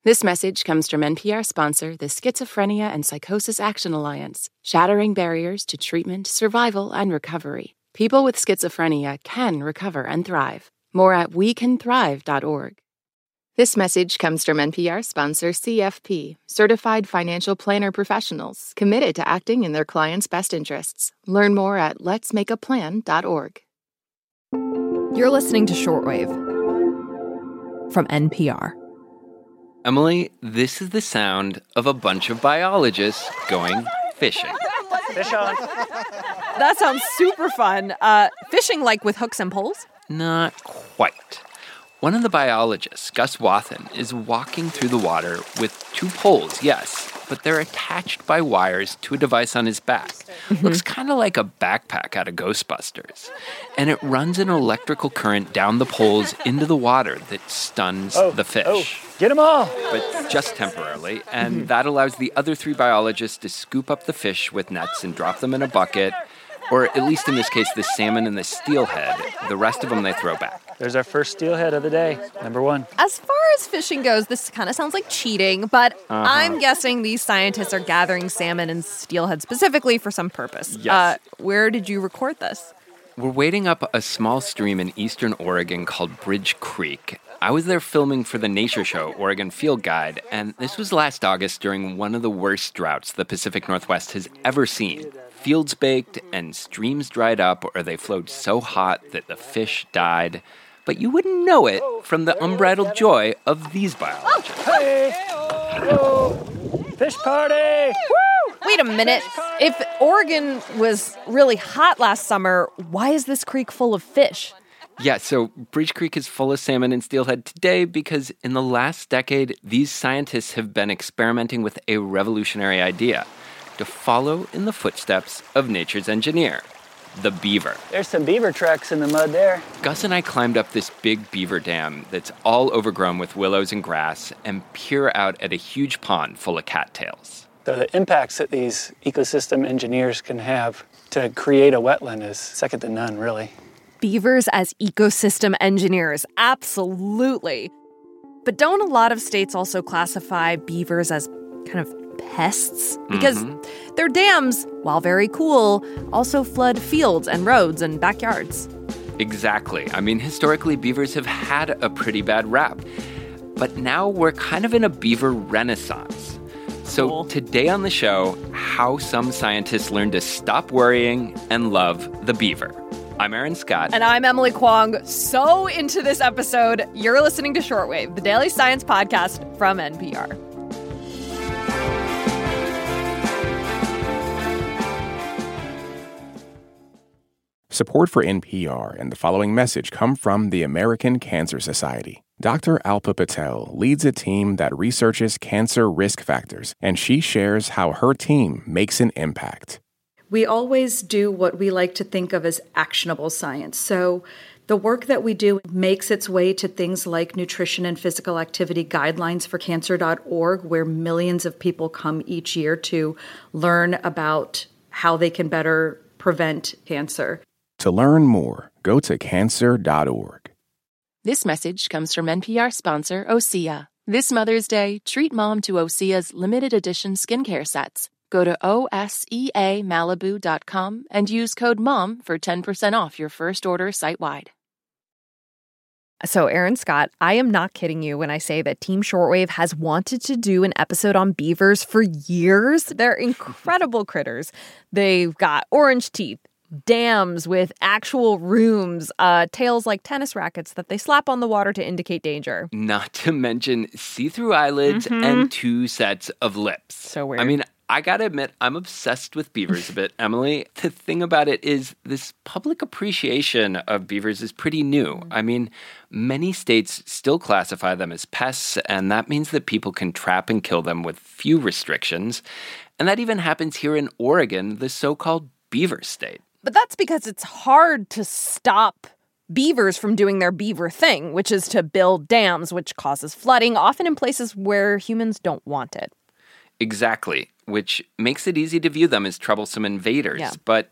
This message comes from NPR sponsor, the Schizophrenia and Psychosis Action Alliance, shattering barriers to treatment, survival, and recovery. People with schizophrenia can recover and thrive. More at wecanthrive.org. This message comes from NPR sponsor, CFP, Certified Financial Planner Professionals, committed to acting in their clients' best interests. Learn more at letsmakeaplan.org. You're listening to Shortwave from NPR. Emily, this is the sound of a bunch of biologists going fishing. Fish on. That sounds super fun. Fishing like with hooks and poles? Not quite. One of the biologists, Gus Wathen, is walking through the water with two poles, yes, but they're attached by wires to a device on his back. Looks kind of like a backpack out of Ghostbusters. And it runs an electrical current down the poles into the water that stuns the fish. Oh, get them all! But just temporarily, and that allows the other three biologists to scoop up the fish with nets and drop them in a bucket, or at least in this case, the salmon and the steelhead. The rest of them they throw back. There's our first steelhead of the day, number one. As far as fishing goes, this kind of sounds like cheating, but I'm guessing these scientists are gathering salmon and steelhead specifically for some purpose. Yes. Where did you record this? We're wading up a small stream in eastern Oregon called Bridge Creek. I was there filming for the Nature Show, Oregon Field Guide, and this was last August during one of the worst droughts the Pacific Northwest has ever seen. Fields baked and streams dried up, or they flowed so hot that the fish died. But you wouldn't know it from the unbridled joy of these biologists. Hey! Whoa! Fish party! Woo! Wait a minute. If Oregon was really hot last summer, why is this creek full of fish? Yeah, so Bridge Creek is full of salmon and steelhead today because in the last decade, these scientists have been experimenting with a revolutionary idea: to follow in the footsteps of nature's engineer, the beaver. There's some beaver tracks in the mud there. Gus and I climbed up this big beaver dam that's all overgrown with willows and grass and peer out at a huge pond full of cattails. So the impacts that these ecosystem engineers can have to create a wetland is second to none, really. Beavers as ecosystem engineers, absolutely. But don't a lot of states also classify beavers as kind of pests? Because their dams, while very cool, also flood fields and roads and backyards. Exactly. I mean, historically, beavers have had a pretty bad rap. But now we're kind of in a beaver renaissance. So today on the show, how some scientists learn to stop worrying and love the beaver. I'm Aaron Scott. And I'm Emily Kwong. So into this episode, you're listening to Shortwave, the daily science podcast from NPR. Support for NPR and the following message come from the American Cancer Society. Dr. Alpa Patel leads a team that researches cancer risk factors, and she shares how her team makes an impact. We always do what we like to think of as actionable science. So the work that we do makes its way to things like nutrition and physical activity guidelines for cancer.org, where millions of people come each year to learn about how they can better prevent cancer. To learn more, go to cancer.org. This message comes from NPR sponsor, Osea. This Mother's Day, treat mom to Osea's limited edition skincare sets. Go to OSEAMalibu.com and use code MOM for 10% off your first order site-wide. So, Aaron Scott, I am not kidding you when I say that Team Shortwave has wanted to do an episode on beavers for years. They're incredible critters. They've got orange teeth, dams with actual rooms, tails like tennis rackets that they slap on the water to indicate danger. Not to mention see-through eyelids and two sets of lips. So weird. I mean, I gotta admit, I'm obsessed with beavers a bit, Emily. The thing about it is this public appreciation of beavers is pretty new. I mean, many states still classify them as pests, and that means that people can trap and kill them with few restrictions. And that even happens here in Oregon, the so-called beaver state. But that's because it's hard to stop beavers from doing their beaver thing, which is to build dams, which causes flooding, often in places where humans don't want it. Exactly, which makes it easy to view them as troublesome invaders. Yeah. But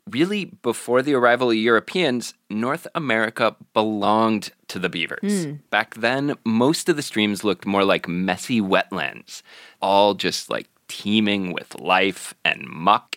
Really, before the arrival of Europeans, North America belonged to the beavers. Back then, most of the streams looked more like messy wetlands, all just like teeming with life and muck.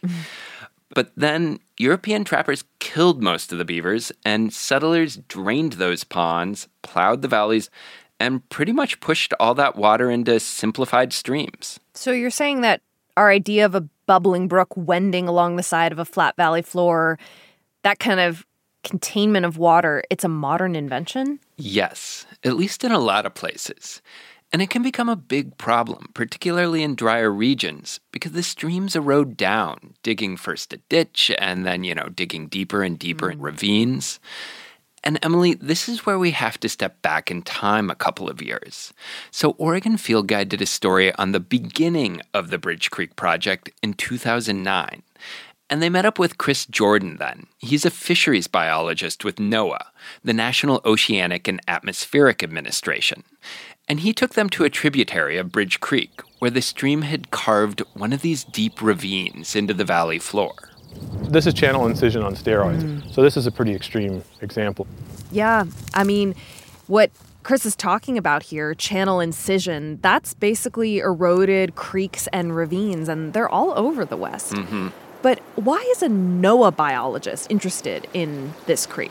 But then European trappers killed most of the beavers, and settlers drained those ponds, plowed the valleys, and pretty much pushed all that water into simplified streams. So you're saying that our idea of a bubbling brook wending along the side of a flat valley floor, that kind of containment of water, it's a modern invention? Yes, at least in a lot of places. And it can become a big problem, particularly in drier regions, because the streams erode down, digging first a ditch and then, digging deeper and deeper in ravines. And Emily, this is where we have to step back in time a couple of years. So Oregon Field Guide did a story on the beginning of the Bridge Creek Project in 2009. And they met up with Chris Jordan then. He's a fisheries biologist with NOAA, the National Oceanic and Atmospheric Administration. And he took them to a tributary of Bridge Creek, where the stream had carved one of these deep ravines into the valley floor. This is channel incision on steroids. So this is a pretty extreme example. Yeah, I mean, what Chris is talking about here, channel incision, that's basically eroded creeks and ravines, and they're all over the West. But why is a NOAA biologist interested in this creek?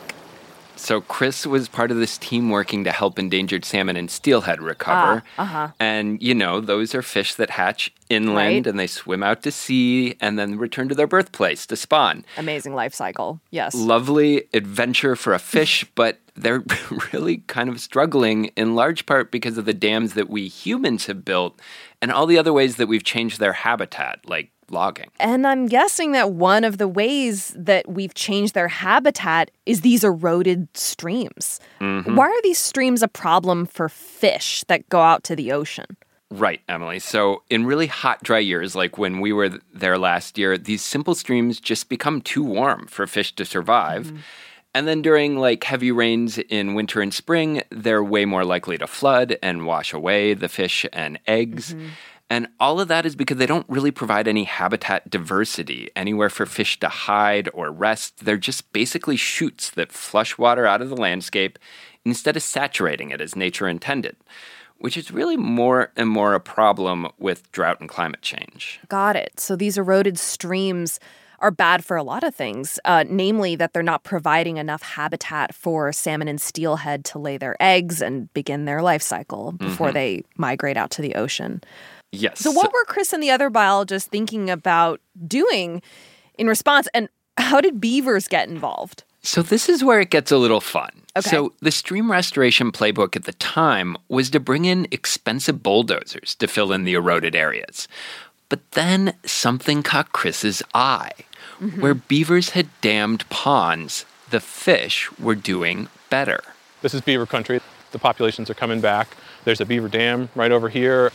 So Chris was part of this team working to help endangered salmon and steelhead recover. And, those are fish that hatch inland and they swim out to sea and then return to their birthplace to spawn. Amazing life cycle, yes. Lovely adventure for a fish, but they're really kind of struggling in large part because of the dams that we humans have built and all the other ways that we've changed their habitat, like logging. And I'm guessing that one of the ways that we've changed their habitat is these eroded streams. Why are these streams a problem for fish that go out to the ocean? Right, Emily. So in really hot, dry years, like when we were there last year, these simple streams just become too warm for fish to survive. And then during heavy rains in winter and spring, they're way more likely to flood and wash away the fish and eggs. And all of that is because they don't really provide any habitat diversity, anywhere for fish to hide or rest. They're just basically chutes that flush water out of the landscape instead of saturating it as nature intended, which is really more and more a problem with drought and climate change. Got it. So these eroded streams are bad for a lot of things, namely that they're not providing enough habitat for salmon and steelhead to lay their eggs and begin their life cycle before they migrate out to the ocean. Yes. So what were Chris and the other biologists thinking about doing in response, and how did beavers get involved? So this is where it gets a little fun. Okay. So the stream restoration playbook at the time was to bring in expensive bulldozers to fill in the eroded areas. But then something caught Chris's eye. Where beavers had dammed ponds, the fish were doing better. This is beaver country. The populations are coming back. There's a beaver dam right over here.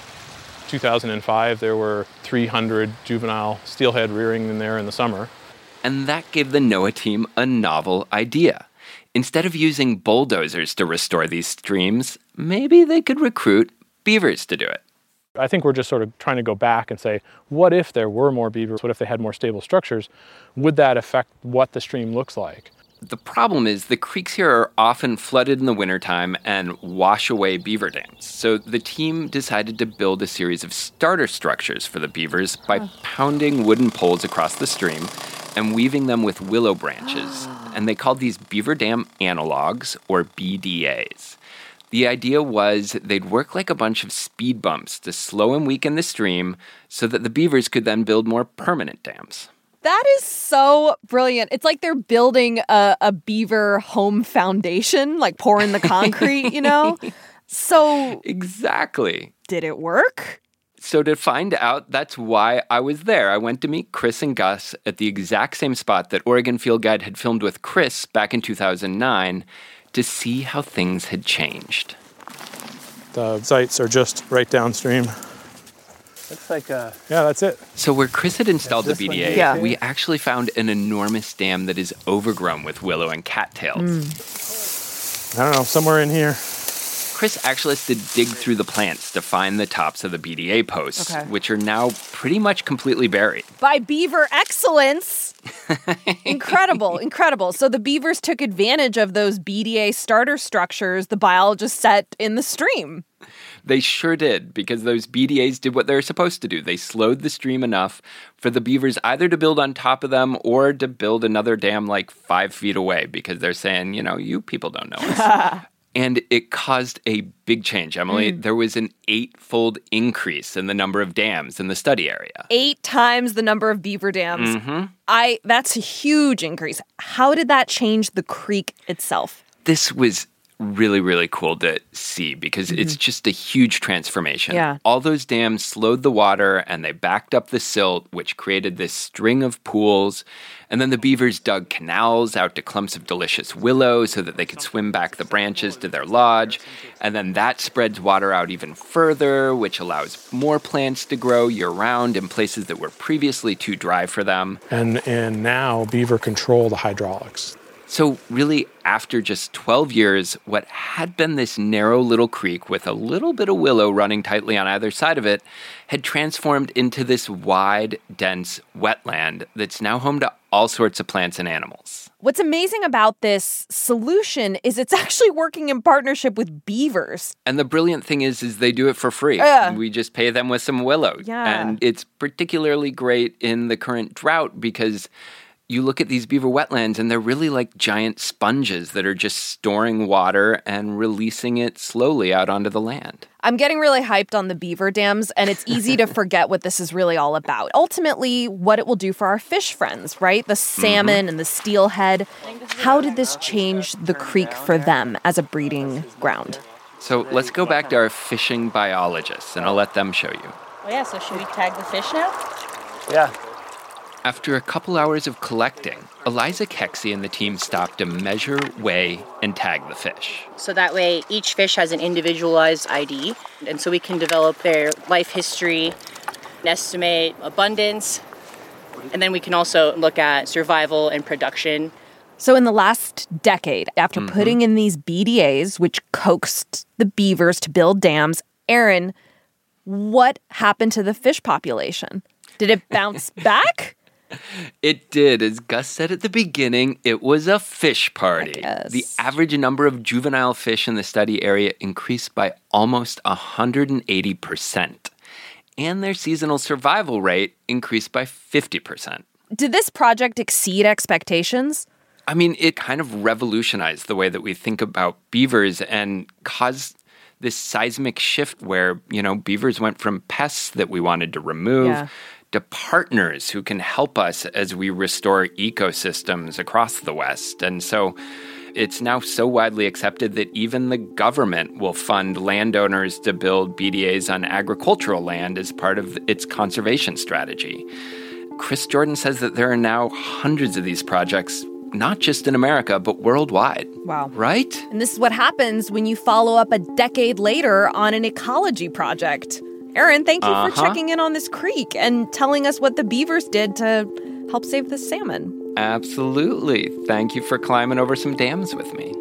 2005, there were 300 juvenile steelhead rearing in there in the summer. And that gave the NOAA team a novel idea. Instead of using bulldozers to restore these streams, maybe they could recruit beavers to do it. I think we're just sort of trying to go back and say, what if there were more beavers? What if they had more stable structures? Would that affect what the stream looks like? The problem is the creeks here are often flooded in the wintertime and wash away beaver dams. So the team decided to build a series of starter structures for the beavers by pounding wooden poles across the stream and weaving them with willow branches. And they called these beaver dam analogs, or BDAs. The idea was they'd work like a bunch of speed bumps to slow and weaken the stream so that the beavers could then build more permanent dams. That is so brilliant. It's like they're building a beaver home foundation, like pouring the concrete, So Exactly. Did it work? So to find out, that's why I was there. I went to meet Chris and Gus at the exact same spot that Oregon Field Guide had filmed with Chris back in 2009 to see how things had changed. The sites are just right downstream. Looks like Yeah, that's it. So where Chris had installed the This one BDA, here? we actually found an enormous dam that is overgrown with willow and cattails. I don't know, somewhere in here. Chris actually has to dig through the plants to find the tops of the BDA posts, which are now pretty much completely buried. By beaver excellence! Incredible, incredible. So the beavers took advantage of those BDA starter structures the biologists set in the stream. They sure did, because those BDAs did what they were supposed to do. They slowed the stream enough for the beavers either to build on top of them or to build another dam like 5 feet away, because they're saying, you people don't know us. And it caused a big change, Emily. There was an 8-fold increase in the number of dams in the study area. 8 times the number of beaver dams. That's a huge increase. How did that change the creek itself? This was really, really cool to see because it's just a huge transformation. Yeah. All those dams slowed the water and they backed up the silt, which created this string of pools. And then the beavers dug canals out to clumps of delicious willow so that they could swim back the branches to their lodge. And then that spreads water out even further, which allows more plants to grow year-round in places that were previously too dry for them. And now beaver control the hydraulics. So really, after just 12 years, what had been this narrow little creek with a little bit of willow running tightly on either side of it had transformed into this wide, dense wetland that's now home to all sorts of plants and animals. What's amazing about this solution is it's actually working in partnership with beavers. And the brilliant thing is they do it for free. We just pay them with some willow. And it's particularly great in the current drought because you look at these beaver wetlands and they're really like giant sponges that are just storing water and releasing it slowly out onto the land. I'm getting really hyped on the beaver dams, and it's easy to forget what this is really all about. Ultimately, what it will do for our fish friends, right? The salmon and the steelhead. How did this change the creek for them as a breeding ground? So let's go back to our fishing biologists, and I'll let them show you. Oh yeah, so should we tag the fish now? Yeah. After a couple hours of collecting, Eliza Kexey and the team stopped to measure, weigh, and tag the fish. So that way each fish has an individualized ID, and so we can develop their life history, estimate abundance, and then we can also look at survival and production. So in the last decade, after putting in these BDAs, which coaxed the beavers to build dams, Aaron, what happened to the fish population? Did it bounce back? It did. As Gus said at the beginning, it was a fish party. The average number of juvenile fish in the study area increased by almost 180%. And their seasonal survival rate increased by 50%. Did this project exceed expectations? I mean, it kind of revolutionized the way that we think about beavers and caused this seismic shift where, beavers went from pests that we wanted to remove to partners who can help us as we restore ecosystems across the West. And so it's now so widely accepted that even the government will fund landowners to build BDAs on agricultural land as part of its conservation strategy. Chris Jordan says that there are now hundreds of these projects, not just in America, but worldwide. Wow. Right? And this is what happens when you follow up a decade later on an ecology project. Aaron, thank you for checking in on this creek and telling us what the beavers did to help save the salmon. Absolutely. Thank you for climbing over some dams with me.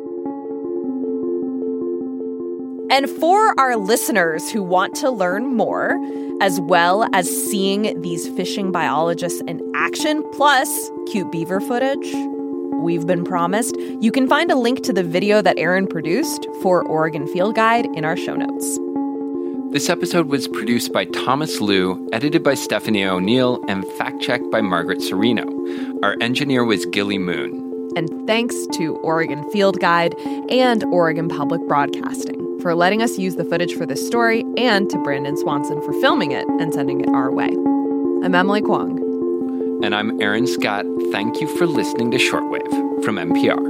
And for our listeners who want to learn more, as well as seeing these fishing biologists in action, plus cute beaver footage we've been promised, you can find a link to the video that Aaron produced for Oregon Field Guide in our show notes. This episode was produced by Thomas Liu, edited by Stephanie O'Neill, and fact-checked by Margaret Serino. Our engineer was Gilly Moon. And thanks to Oregon Field Guide and Oregon Public Broadcasting for letting us use the footage for this story, and to Brandon Swanson for filming it and sending it our way. I'm Emily Kwong. And I'm Aaron Scott. Thank you for listening to Shortwave from NPR.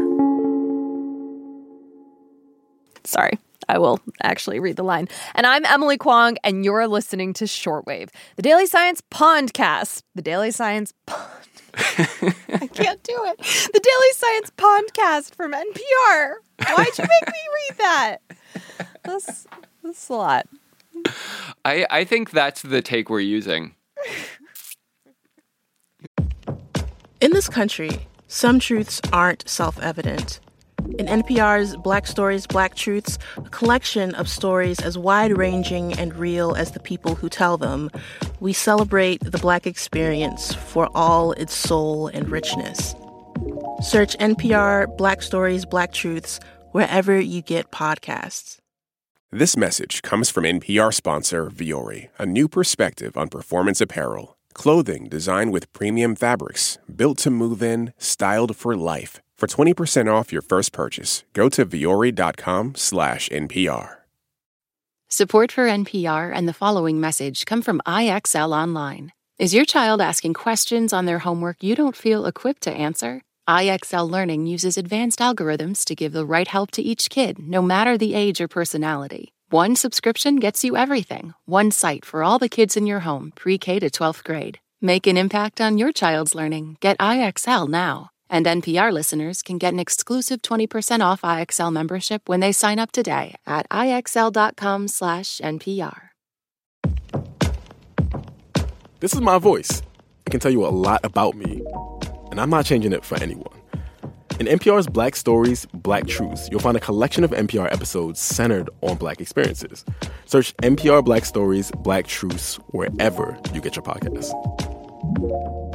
Sorry. I will actually read the line. And I'm Emily Kwong, and you're listening to Shortwave, the Daily Science Pondcast. The Daily Science I can't do it. The Daily Science Pondcast from NPR. Why'd you make me read that? That's a lot. I think that's the take we're using. In this country, some truths aren't self-evident. In NPR's Black Stories, Black Truths, a collection of stories as wide-ranging and real as the people who tell them, we celebrate the Black experience for all its soul and richness. Search NPR Black Stories, Black Truths wherever you get podcasts. This message comes from NPR sponsor Vuori, a new perspective on performance apparel. Clothing designed with premium fabrics, built to move in, styled for life. For 20% off your first purchase, go to vuori.com/NPR. Support for NPR and the following message come from IXL Online. Is your child asking questions on their homework you don't feel equipped to answer? IXL Learning uses advanced algorithms to give the right help to each kid, no matter the age or personality. One subscription gets you everything. One site for all the kids in your home, pre-K to 12th grade. Make an impact on your child's learning. Get IXL now. And NPR listeners can get an exclusive 20% off IXL membership when they sign up today at IXL.com/NPR. This is my voice. It can tell you a lot about me, and I'm not changing it for anyone. In NPR's Black Stories, Black Truths, you'll find a collection of NPR episodes centered on Black experiences. Search NPR Black Stories, Black Truths wherever you get your podcasts.